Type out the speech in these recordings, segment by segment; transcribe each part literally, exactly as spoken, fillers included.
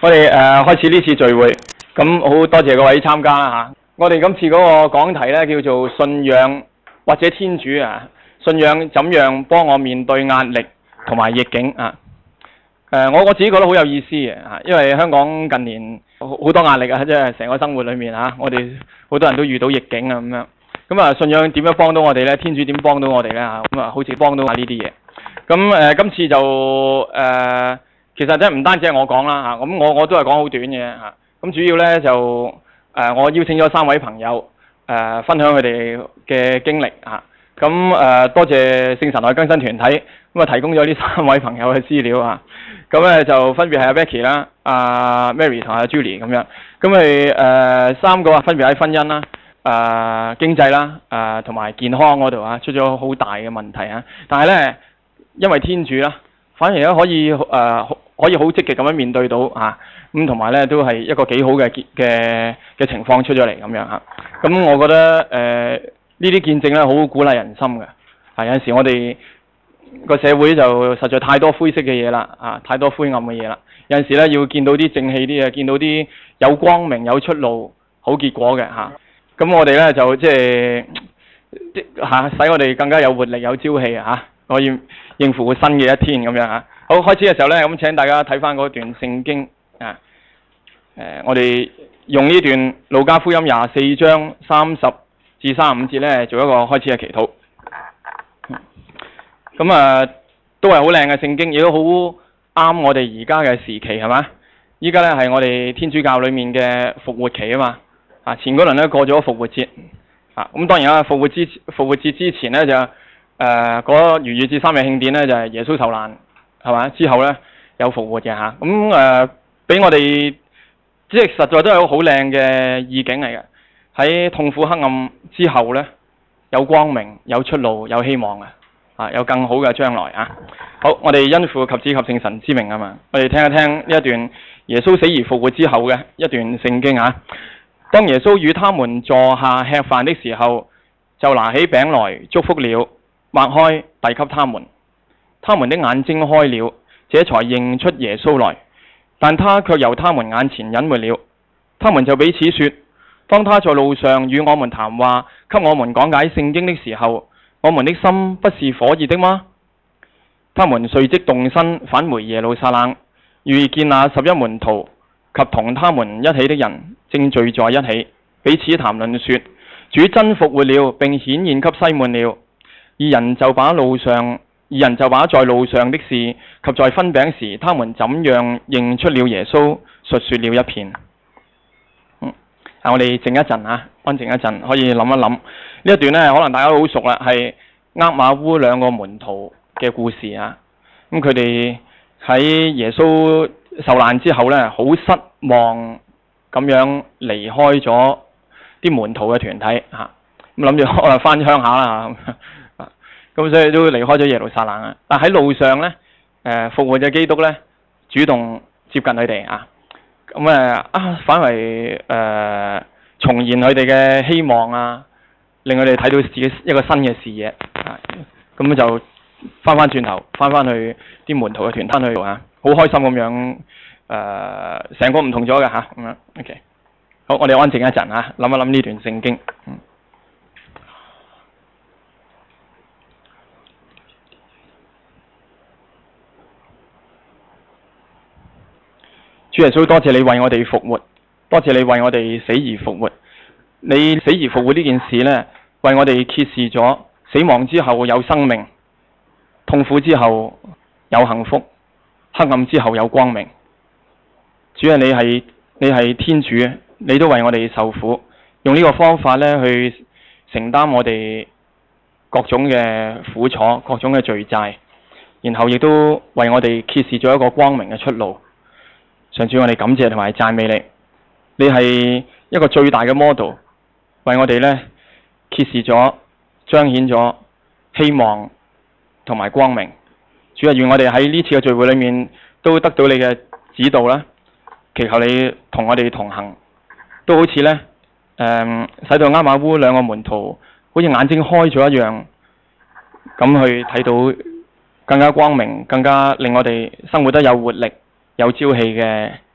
我哋誒、呃、開始呢次聚會，咁好多謝各位參加啦嚇。我哋今次嗰個講題咧叫做信仰或者天主啊，信仰怎樣幫我面對壓力同埋逆境啊？誒、呃，我我自己覺得好有意思嘅嚇，因為香港近年好多壓力啊，即係成個生活裏面嚇，我哋好多人都遇到逆境啊咁樣。咁啊，信仰點樣幫到我哋咧？天主點幫到我哋咧嚇？咁啊，好似幫到下呢啲嘢。咁誒、呃，今次就誒。呃其實真係唔單止係我講啦嚇，咁我我都係講好短嘅嚇。咁主要咧就誒、呃，我邀請咗三位朋友誒、呃，分享佢哋嘅經歷嚇。咁誒、呃，多謝聖神愛更新團體咁啊，提供咗呢三位朋友嘅資料啊。咁咧就分別係阿 Becky 啦、阿 Mary 同阿 Julie 咁樣。咁佢誒三個分別喺婚姻啦、誒、呃、經濟啦、誒同埋健康嗰度啊，出咗好大嘅問題啊。但係咧，因為天主啦，反而咧可以誒。呃可以好積極咁樣面對到嚇，咁同埋咧都係一個幾好嘅嘅嘅情況出咗嚟咁樣嚇。咁、啊、我覺得誒、呃、呢啲見證咧好鼓勵人心嘅。係有陣時我哋個社會就實在太多灰色嘅嘢啦，啊太多灰暗嘅嘢啦。有陣時咧要見到啲正氣啲嘢，見到啲有光明有出路好結果嘅嚇。咁、啊、我哋咧就即係嚇使我哋更加有活力有朝氣啊嚇，可以應付新嘅一天咁樣嚇。好，開始嘅時候咧，咁請大家睇翻嗰段聖經啊。誒、呃，我哋用呢段路加福音廿四章三十至三十五節咧，做一個開始嘅祈禱。咁、嗯、啊，都係好靚嘅聖經，亦都好啱我哋而家嘅時期，係嘛？依家咧係我哋天主教裏面嘅復活期啊嘛。啊，前嗰輪咧過咗復活節。啊，咁當然啦，復活之復活節之前咧就誒嗰逾越節三日慶典咧就係、是、耶穌受難。係嘛？之後咧有復活嘅嚇，咁誒俾我哋即係實在都係好好靚嘅意境嚟嘅。喺痛苦黑暗之後咧，有光明、有出路、有希望嘅，啊有更好嘅將來啊！好，我哋因父及子及聖神之名啊嘛，我哋聽一聽呢一段耶穌死而復活之後嘅一段聖經啊。當耶穌與他們坐下吃飯的時候，就拿起餅來祝福了，擘開遞給他們。他們的眼睛開了，這才認出耶穌來，但他卻由他們眼前隱沒了。他們就彼此說：當他在路上與我們談話，給我們講解聖經的時候，我們的心不是火熱的嗎？他們隨即動身返回耶路撒冷，遇見那十一門徒及同他們一起的人，正聚在一起，彼此談論說：主真復活了，並顯現給西門了。二人就把路上二人就把在路上的事及在分餅時他們怎樣認出了耶穌述說了一遍。嗯，啊，我哋靜一陣啊，安靜一陣，可以諗一諗呢一段呢，可能大家都好熟啦，係厄瑪烏兩個門徒嘅故事啊。咁佢哋喺耶穌受難之後呢，好失望咁樣離開咗啲門徒嘅團體嚇，咁諗住可能翻鄉下啦嚇。咁所以都離開咗耶路撒冷啊！但喺路上咧，誒、呃、復活嘅基督咧，主動接近佢哋啊！咁誒啊，反為誒、呃、重現佢哋嘅希望啊，令佢哋睇到自己一個新嘅視野啊！咁就翻翻轉頭，翻翻去啲門徒嘅團體去啊！好開心咁樣誒，成、呃、個唔同咗嘅嚇咁樣。OK，好，我哋安靜一陣啊，諗一諗呢段聖經。嗯。主耶穌，多謝你為我哋復活，多謝你為我哋死而復活。你死而復活呢件事呢，為我哋揭示咗死亡之後有生命，痛苦之後有幸福，黑暗之後有光明。主啊，你係你係天主，你都為我哋受苦，用呢個方法呢去承擔我哋各種嘅苦楚、各種嘅罪債，然後亦都為我哋揭示咗一個光明嘅出路。上主，我哋感謝同埋讚美你，你係一個最大嘅 model， 為我哋咧揭示咗、彰顯咗希望同埋光明。主啊，願我哋喺呢次嘅聚會裏面都得到你嘅指導啦，祈求你同我哋同行，都好似咧誒，使到厄瑪烏兩個門徒好似眼睛開咗一樣，咁去睇到更加光明、更加令我哋生活得有活力、有朝氣嘅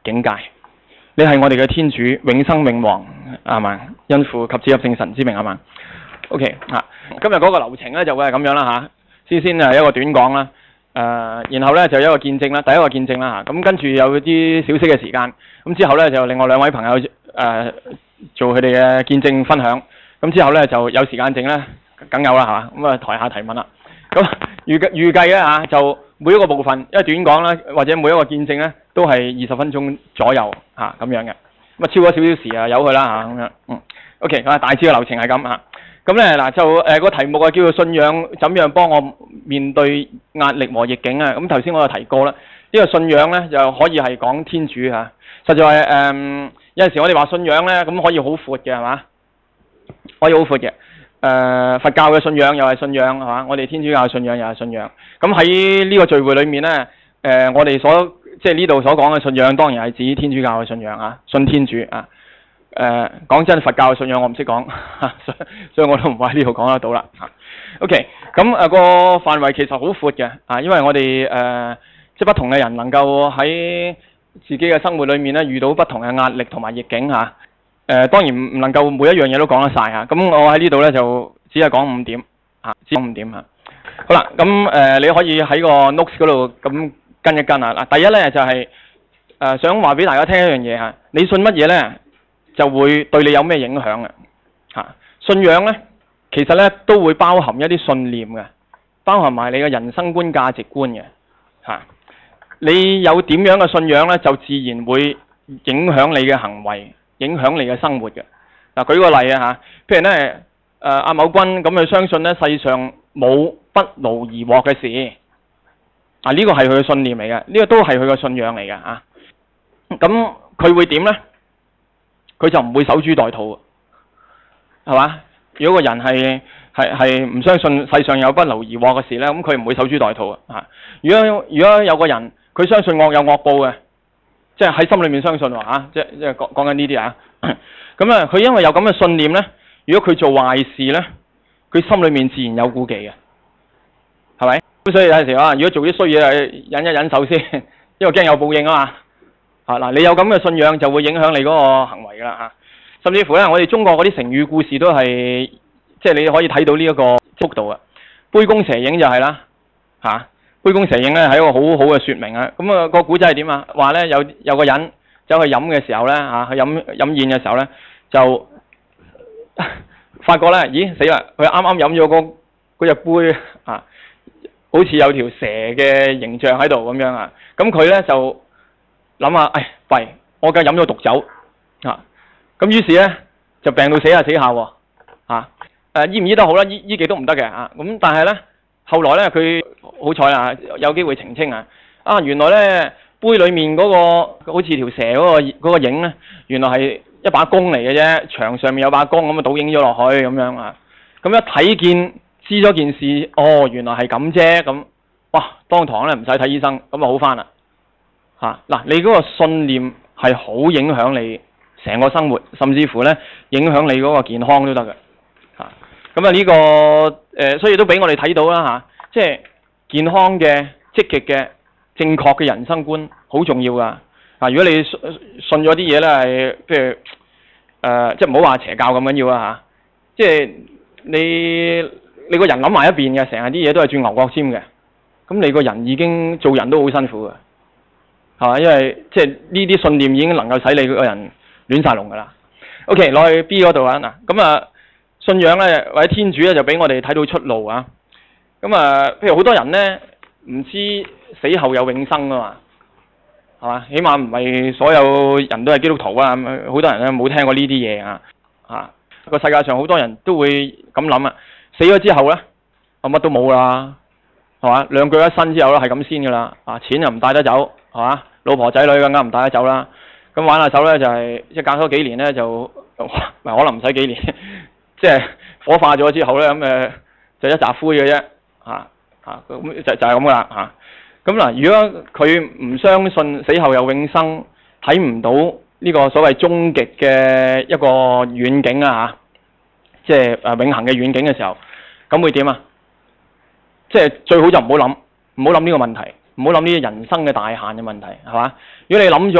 境界。你係我哋嘅天主，永生永王，係嘛？因父及子及聖神之名，係嘛 ？OK 啊，今日嗰個流程咧就會係咁樣啦嚇。先先係一個短講啦，誒、呃，然後咧就有一個見證啦，第一個見證啦嚇。咁、啊、跟住有啲小息嘅時間，咁之後咧就另外兩位朋友誒、呃、做佢哋嘅見證分享。咁之後咧就有時間剩咧，梗有啦係嘛？咁啊台下提問啦。咁預計預計咧嚇就每一個部分，因為短講啦，或者每一個見證咧都係二十分鐘左右嚇咁、啊、樣嘅。咁啊超過少少時啊，由佢啦嚇咁樣。嗯 ，OK 啊，大致嘅流程係咁嚇。咁咧嗱就誒個、呃、題目啊叫做信仰怎樣幫我面對壓力和逆境啊。咁頭先我有提過啦，呢、這個信仰咧就可以係講天主嚇、啊。實在係誒、呃、有陣時我哋話信仰咧咁可以好闊嘅係嘛？可以好闊嘅。誒、呃、佛教嘅信仰又係信仰係嘛？我哋天主教嘅信仰又係信仰。咁喺呢個聚會裏面咧，誒、呃、我哋所即係呢度所講嘅信仰，當然係指天主教嘅信仰啊，信天主啊。誒講、呃、真，佛教嘅信仰我唔識講，所以我都唔會喺呢度講得到啦。嚇 ，OK，咁誒個範圍其實好闊嘅啊，因為我哋誒、呃、即係不同嘅人能夠喺自己嘅生活裏面咧遇到不同嘅壓力同埋逆境嚇。誒、啊、當然唔能夠每一樣嘢都講得晒嚇。咁、啊、我喺呢度咧就只係講五點嚇，只講五點嚇。好啦，咁誒、呃、你可以喺個 notes 嗰度咁跟一跟啊。嗱，第一咧就係、是、誒、呃、想話俾大家聽一樣嘢嚇，你信乜嘢咧？就會對你有咩影響嘅嚇？信仰咧，其實咧都會包含一啲信念嘅，包含埋你嘅人生觀、價值觀嘅嚇。你有點樣嘅信仰咧，就自然會影響你嘅行為，影響你嘅生活嘅。嗱，舉個例啊嚇，譬如咧誒阿某君咁佢相信咧世上冇不勞而獲嘅事，啊呢個係佢嘅信念嚟嘅，呢個都係佢嘅信仰嚟嘅嚇。咁佢會點咧？佢就唔會守株待兔，係嘛？如果個人係係係唔相信世上有不勞而獲嘅事咧，咁佢唔會守株待兔啊！如果如果有個人佢相信惡有惡報嘅，即係喺心裏面相信喎嚇，即係即係講講緊呢啲啊。咁啊，佢因為有咁嘅信念咧，如果佢做壞事咧，佢心裏面自然有顧忌嘅，係咪？咁所以有陣時啊，如果做啲衰嘢，忍一忍手先，因為驚有報應啊嘛。啊嗱，你有咁嘅信仰就會影響你嗰個行為噶啦嚇，甚至乎咧，我哋中國嗰啲成語故事都係，即係你可以睇到呢一個幅度啊。杯弓蛇影就係啦嚇，杯弓蛇影咧係一個好好嘅説明啊。咁啊個古仔係點啊？話咧有有個人走去飲嘅時候咧嚇，去飲飲宴嘅時候咧就發覺咧，咦死啦！佢啱啱飲咗嗰嗰隻杯啊，好似有條蛇嘅形象喺度咁樣啊。咁佢咧就諗下，唉，弊，我梗係飲咗毒酒啊！咁於是咧就病到死下死下喎，啊，誒醫唔醫得好啦，醫醫極都唔得嘅啊！咁但係咧後來咧佢好彩啊，有機會澄清啊！啊原來咧杯裡面嗰個好似條蛇嗰個嗰個影咧，原來係一把弓嚟嘅啫，牆上面有把弓咁啊倒影咗落去咁樣啊！咁一睇見知咗件事，哦原來係咁啫咁，哇當堂咧唔使睇醫生，咁啊好返啦！嚇嗱，你嗰個信念係好影響你成個生活，甚至乎咧影響你嗰個健康都得嘅嚇。咁啊呢個誒、呃，所以都俾我哋睇到啦嚇、啊，即係健康嘅、積極嘅、正確嘅人生觀好重要噶。啊，如果你信信咗啲嘢咧係，譬如誒、呃，即係唔好話邪教咁緊要啊嚇，即係你你個人諗埋一邊嘅，成日啲嘢都係轉牛角尖嘅，咁你個人已經做人都好辛苦嘅。係嘛？因為即係呢啲信念已經能夠使你個人亂晒龍㗎啦。OK，落去 B 嗰度啊嗱，咁啊信仰咧或者天主咧就俾我哋睇到出路啊。咁啊，譬如好多人咧唔知死後有永生㗎嘛，係嘛？起碼唔係所有人都係基督徒啊，好多人咧冇聽過呢啲嘢啊。啊，個世界上好多人都會咁諗啊，死咗之後咧，我乜都冇啦，係嘛？兩腳一伸之後咧係咁先㗎啦，啊錢又唔帶得走，係嘛？老婆仔女更加唔帶得走啦，咁玩下手咧就係即係隔咗幾年咧就，唔係可能唔使幾年，即係火化咗之後咧咁誒就一紮灰嘅啫，嚇嚇咁就就係咁噶啦嚇。咁嗱，如果佢唔相信死後有永生，睇唔到呢個所謂終極嘅一個遠景啊嚇，即係誒永恆嘅遠景嘅時候，咁會點啊？即係最好就唔好諗，唔好諗呢個問題。唔好諗呢啲人生嘅大限嘅問題，係嘛？如果你諗咗咧，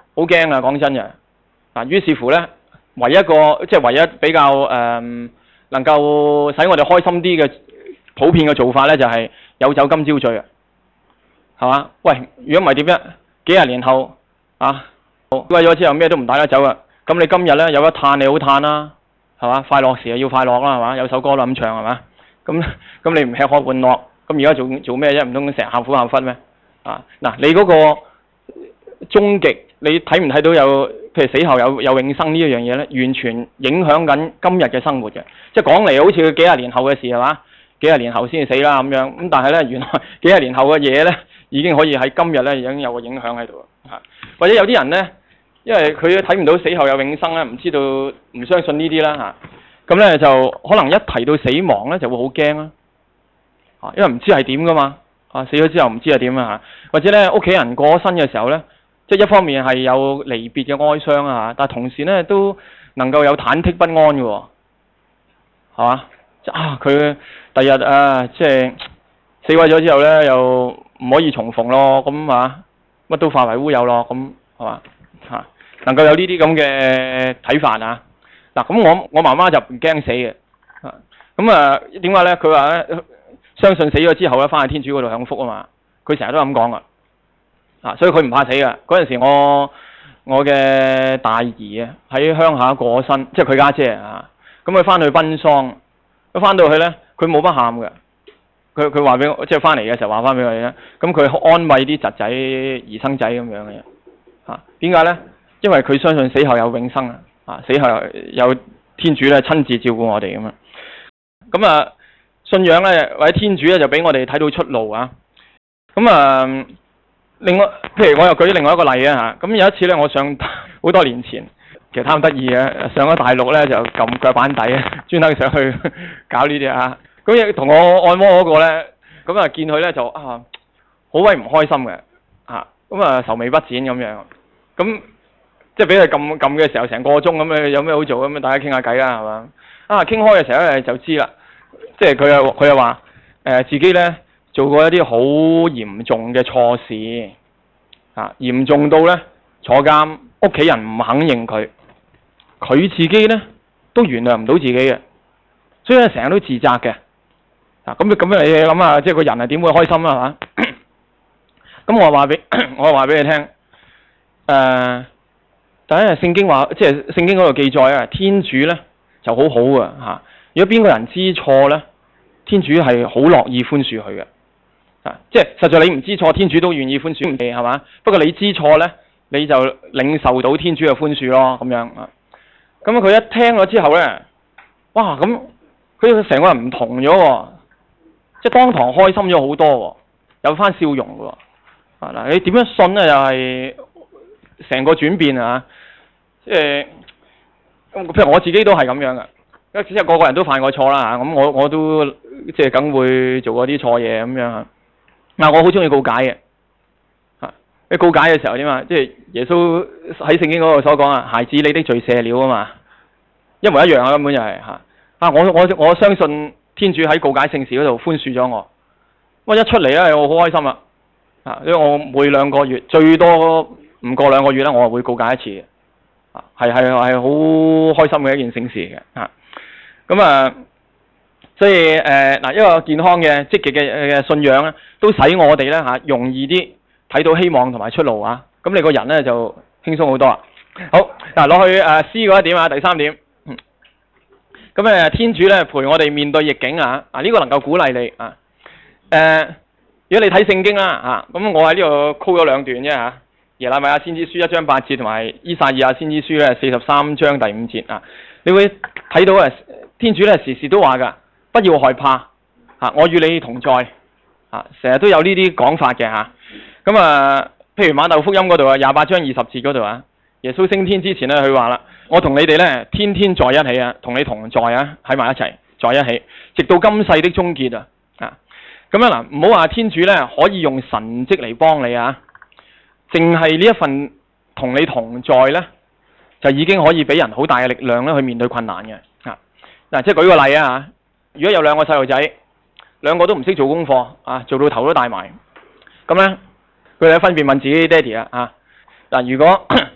好驚啊！講真嘅，啊，於是乎咧，唯一一個即係唯一比較誒、呃、能夠使我哋開心啲嘅普遍嘅做法咧，就係、是、有酒今朝醉啊，係嘛？喂，如果唔係點啫？幾廿年後啊，歸咗之後咩都唔帶得走啊！咁你今日咧有得嘆你好嘆啦，係嘛？快樂時啊要快樂啦，係嘛？有首歌都咁唱係嘛？咁咁你唔吃喝玩樂，咁而家做做咩啫？唔通成日喊苦喊忽咩？啊嗱，你嗰個終極，你睇唔睇到有譬如死後有有永生呢一樣嘢咧？完全影響緊今日嘅生活嘅，即係講嚟好似佢幾廿年後嘅事係嘛？幾廿年後先至死啦咁樣，咁但係咧原來幾廿年後嘅嘢咧，已經可以喺今日咧已經有個影響喺度啊！或者有啲人咧，因為佢睇唔到死後有永生咧，唔知道唔相信呢啲啦嚇，咁咧就可能一提到死亡咧就會好驚啦，啊，因為唔知係點噶嘛，啊死咗之後唔知係點啊嚇，或者咧屋企人過咗身嘅時候咧，即係一方面係有離別嘅哀傷啊嚇，但係同時咧都能夠有忐忑不安嘅喎，係嘛？啊佢第日啊即係死鬼咗之後咧又唔可以重逢咯，咁啊乜都化為烏有咯，咁係嘛嚇？能夠有呢啲咁嘅睇法啊？嗱，咁我我媽媽就唔驚死嘅，啊咁啊點解咧？佢話咧相信死咗之後咧，翻去天主嗰度享福啊嘛。佢成日都咁講噶，啊所以佢唔怕死噶。嗰陣時我我嘅大姨啊喺鄉下過身，即係佢家姐啊，咁佢翻去奔喪，一翻到去咧佢冇乜喊嘅，佢佢話俾我，即係翻嚟嘅時候話翻俾我哋咧，咁佢安慰啲侄仔兒生仔咁樣嘅，嚇點解咧？因為佢相信死後有永生啊，啊死後有天主咧親自照顧我哋咁樣。咁啊信仰咧或者天主咧就俾我哋睇到出路啊。咁啊另外譬如我又舉另外一個例啊嚇。咁有一次咧我上好多年前，其實貪得意嘅，上咗大陸咧就撳腳板底啊，專登上去搞呢啲啊。咁亦同我按摩嗰個咧，咁啊見佢咧就啊好鬼唔開心嘅嚇，咁啊愁眉不展咁樣，咁。即係俾佢撳撳嘅時候，成個鐘咁樣，有咩好做咁樣？大家傾下偈啦，係嘛？啊，傾開嘅時候咧就知啦。即係佢又佢又話誒自己咧做過一啲好嚴重嘅錯事，啊嚴重到咧坐監，屋企人唔肯認佢，佢自己咧都原諒唔到自己嘅，所以咧成日都自責嘅。啊咁咁樣你諗下，即係個人係點會開心啊？係嘛？咁我話俾我話俾你聽，誒、呃。但係聖經話，即係聖經嗰度記載啊，天主咧就好好嘅嚇。如果邊個人知錯咧，天主係好樂意寬恕佢嘅。啊，即係實在你唔知錯，天主都願意寬恕你係嘛？不過你知錯咧，你就領受到天主嘅寬恕咯，咁樣啊。咁佢一聽咗之後咧，哇！咁佢成個人唔同咗喎，即係當堂開心咗好多喎，有翻笑容嘅喎。啊嗱，你點樣信咧？又係成個轉變啊！即係咁，譬如我自己都係咁樣嘅，即係個個人都犯過錯啦嚇，咁我我都即係梗會做過啲錯嘢咁樣嚇。嗱，我好中意告解嘅嚇，你告解嘅時候點啊？即係耶穌喺聖經嗰度所講啊，孩子你的罪赦了啊嘛，一模一樣啊，根本就係嚇。啊，我我我相信天主喺告解聖事嗰度寬恕咗我，我一出嚟咧，我好開心啊！啊，因為我每兩個月最多唔過兩個月咧，我係會告解一次嘅。啊，係係係好開心嘅一件聖事嘅，啊，咁啊，所以誒嗱、呃，一個健康嘅積極嘅嘅信仰咧，都使我哋咧嚇容易啲睇到希望同埋出路啊，咁你個人咧就輕鬆好多啦。好，嗱落去誒 C 嗰一點啊，第三點，嗯，咁誒天主咧陪我哋面對逆境啊，啊呢、這個能夠鼓勵你啊，誒、呃，如果你睇聖經啦啊，咁我喺呢度 call 咗兩段啫嚇。耶利米亞先知書一章八節同埋依撒意亞先知書咧四十三章第五節啊，你會睇到啊，天主咧時時都話噶，不要害怕啊，我與你同在啊，成日都有呢啲講法嘅吓。咁啊，譬如馬竇福音嗰度啊，廿八章二十節嗰度啊，耶穌升天之前咧，佢話啦，我同你哋咧天天在一起啊，同你同在啊，喺埋一齊在一起，直到今世的終結啊啊。咁樣嗱，唔好話天主咧可以用神蹟嚟幫你啊。淨係呢一份同你同在咧，就已經可以俾人好大嘅力量咧去面對困難嘅。啊，嗱，即係舉個例啊，如果有兩個細路仔，兩個都唔識做功課，啊，做到頭都大埋，咁咧佢哋分別問自己爹哋啊，啊，嗱，如果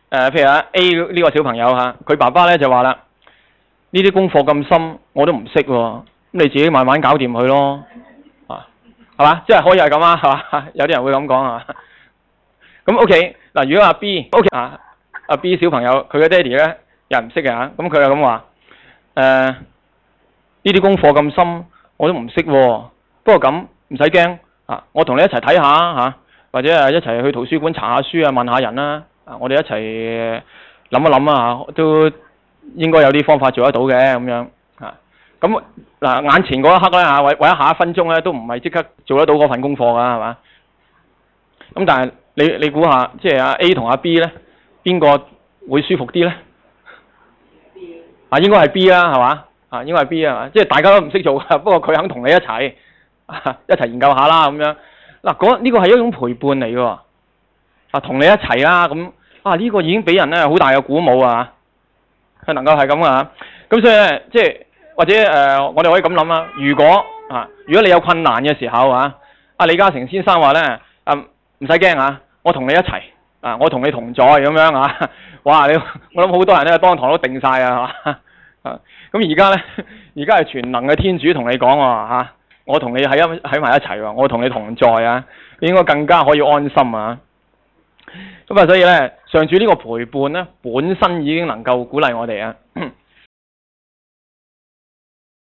呃，譬如啊 A 呢個小朋友嚇，佢爸爸咧就話啦，呢啲功課咁深，我都唔識喎，咁你自己慢慢搞掂佢咯，啊，係嘛？即係可以係咁啊，係嘛？有啲人會咁講啊。咁 OK 嗱，如果阿 B OK 啊，阿 B 小朋友佢嘅爹哋咧又唔識嘅嚇，咁佢又咁話，誒呢啲功課咁深，我都唔識喎。不過咁唔使驚啊，我同你一齊睇下嚇，或者係一齊去圖書館查下書啊，問下人啦。啊，我哋一齊諗一諗啊，都應該有啲方法做得到嘅咁樣啊。咁嗱，眼前嗰一刻咧嚇，為為咗下一分鐘咧，都唔係即刻做得到嗰份功課㗎，係嘛？咁但係你你估下，即係阿 A 同阿 B 咧，邊個會舒服啲咧？啊，應該係 B 啦，係嘛？啊，應該係 B 啊，即係大家都唔識做㗎，不過佢肯同你一齊，啊、一齊研究下啦咁樣。嗱、啊，嗰呢個係一種陪伴嚟㗎喎，啊，同你一齊啦咁，啊呢、這個已經俾人咧好大嘅鼓舞啊，佢能夠係咁啊，咁所以咧，即係或者誒、呃，我哋可以咁諗啦，如果啊，如果你有困難嘅時候啊，阿李嘉誠先生話咧，啊唔使驚啊，我同你一齊，啊我同你同在咁樣啊，哇！你我諗好多人咧當堂都定晒啊，係嘛？啊，咁而家咧，而家係全能嘅天主同你講喎嚇，我同你喺一喺埋一齊喎，我同你同在啊，你應該更加可以安心啊。咁啊，所以咧，上主呢個陪伴咧，本身已經能夠鼓勵我哋啊。